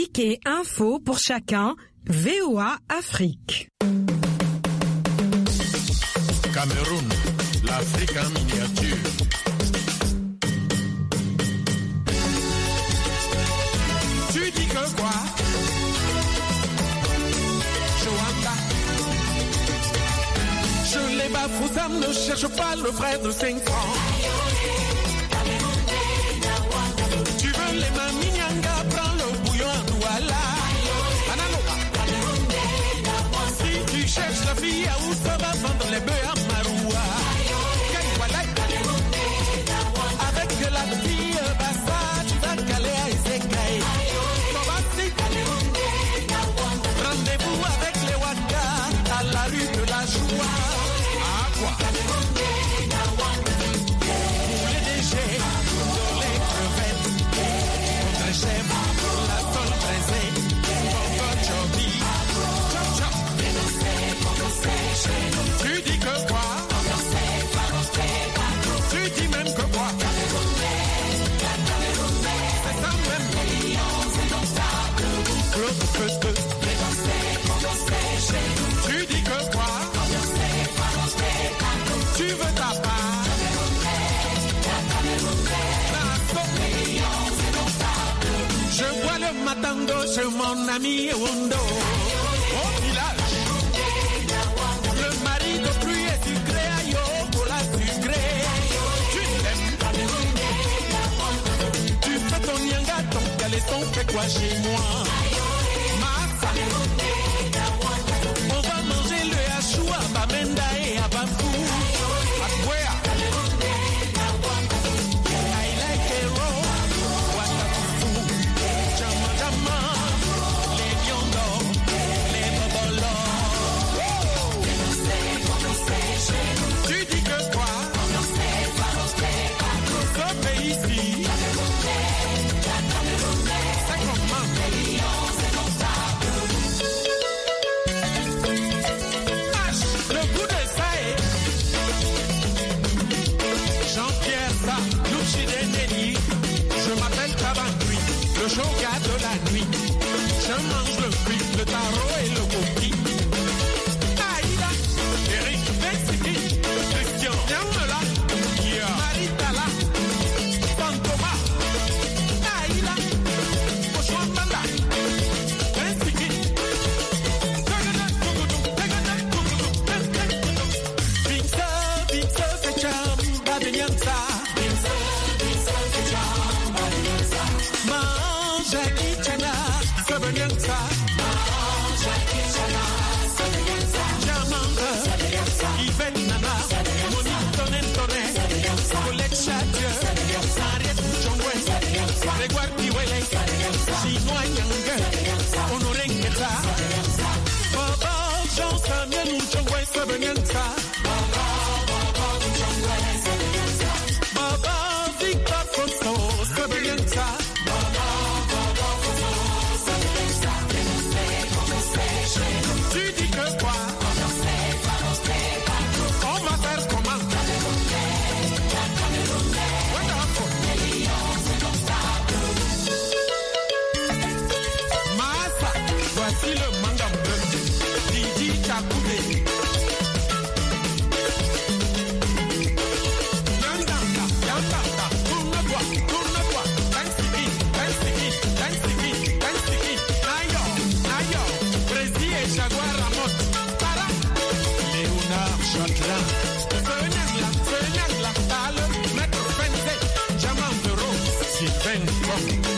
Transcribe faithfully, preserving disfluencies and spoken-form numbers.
Musique et info pour chacun, V O A Afrique. Cameroun, l'Afrique en miniature. Tu dis que quoi? Joanda. Je les bafous, ça ne cherche pas le frère de cinq ans. Tu veux les maminianga, prends le bouillon à Douala. Si tu cherches la fille à où ça va vendre les bœufs à Maroua. Avec de la fille bassa, tu vas caler à Ezekaï. Rendez-vous avec les Waka à la rue de la Joie. À quoi? Pour les déchets, pour les crevettes, contre chef, la tôle braisée, pour Joby. Tu dis que quoi? Tu dis même que quoi? C'est ça même. Que, que, que. Tu dis que quoi? Tu veux ta part? Je vois le matango chez mon ami Wondo. Au village, le mari de pluie est sucré à yo pour la sucré. Tu l'aimes? Tu fais ton nyanga, ton caleçon fait quoi chez moi? Massa. On va manger le hachou à Bamenda et à Bafou. À Bouéa. I like a roll. Watafufu. Jama jama. Les biondos. Les bobolos. Tu dis que quoi? Ce pays-ci. C'est comment? Le goût de ça est Jean-Pierre Sa, Louchi Deneli. Je m'appelle Tabangui, le shoga de la nuit. Je mange le fruit, le taro et le coquille. Aïda, Eric Bexiki, Christian Yamela, Maritala, Fantoma, Aïda, Oshwambanda, Bexiki. Tu dis que quoi? On va faire comment? Massa, voici le manga bleu. Didi Takoudé. Yandanga, yandanga, tourne-toi, tourne-toi. Dansiki, dansiki, dansiki, dansiki. Nayo, nayo, Prési et Jaguar Ramot. Para, Léonard Chatelin. Feuillard, feuillard, la tale, maître Fenté, Jaman Bureau, Sylvain Kom.